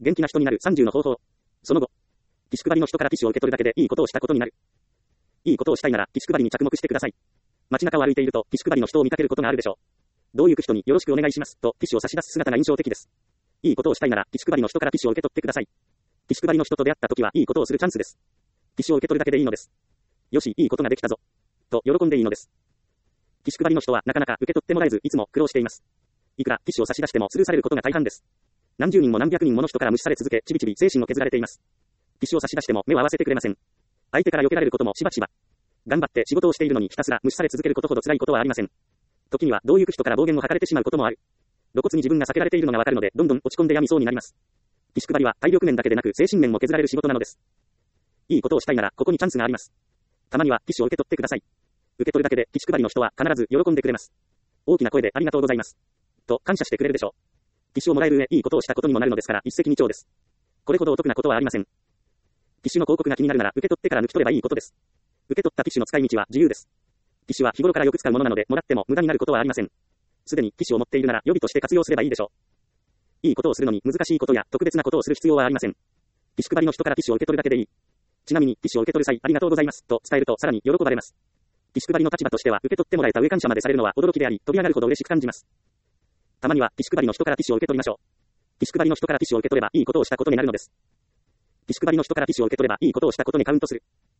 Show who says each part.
Speaker 1: 元気な人になる30の方法。その後、ティッシュ配りの人からティッシュを受け取るだけでいいことをしたことになる。いいことをしたいならティッシュ配りに着目してください。街中を歩いているとティッシュ配りの人を見かけることがあるでしょう。どういう人によろしくお願いしますとティッシュを差し出す姿が印象的です。いいことをしたいならティッシュ配りの人からティッシュを受け取ってください。ティッシュ配りの人と出会った時はいいことをするチャンスです。ティッシュを受け取るだけでいいのです。よし、いいことができたぞ。と喜んでいいのです。ティッシュ配りの人はなかなか受け取ってもらえずいつも苦労しています。いくらティッシュを差し出してもスルーされることが大半です。何十人も何百人もの人から無視され続け、ちびちび精神を削られています。ティッシュを差し出しても目を合わせてくれません。相手から避けられることもしばしば。頑張って仕事をしているのにひたすら無視され続けることほど辛いことはありません。時にはどういう人から暴言を吐かれてしまうこともある。露骨に自分が避けられているのがわかるので、どんどん落ち込んで病みそうになります。ティッシュ配りは体力面だけでなく精神面も削られる仕事なのです。いいことをしたいならここにチャンスがあります。たまにはティッシュを受け取ってください。受け取るだけでティッシュ配りの人は必ず喜んでくれます。大きな声でありがとうございます。と感謝してくれるでしょう。ティッシュをもらえる上いいことをしたことにもなるのですから一石二鳥です。これほどお得なことはありません。ティッシュの広告が気になるなら受け取ってから抜き取ればいいことです。受け取ったティッシュの使い道は自由です。ティッシュは日頃からよく使うものなのでもらっても無駄になることはありません。すでにティッシュを持っているなら予備として活用すればいいでしょう。いいことをするのに難しいことや特別なことをする必要はありません。ティッシュ配りの人からティッシュを受け取るだけでいい。ちなみにティッシュを受け取る際ありがとうございますと伝えるとさらに喜ばれます。ティッシュ配りの立場としては受け取ってもらえた上感謝までされるのは驚きであり飛び上がるほど嬉しく感じます。たまにはティッシュ配りの人からティッシュを受け取りましょう。ティッシュ配りの人からティッシュを受け取ればいいことをしたことになるのです。ティッシュ配りの人からティッシュを受け取ればいいことをしたことにカウントする。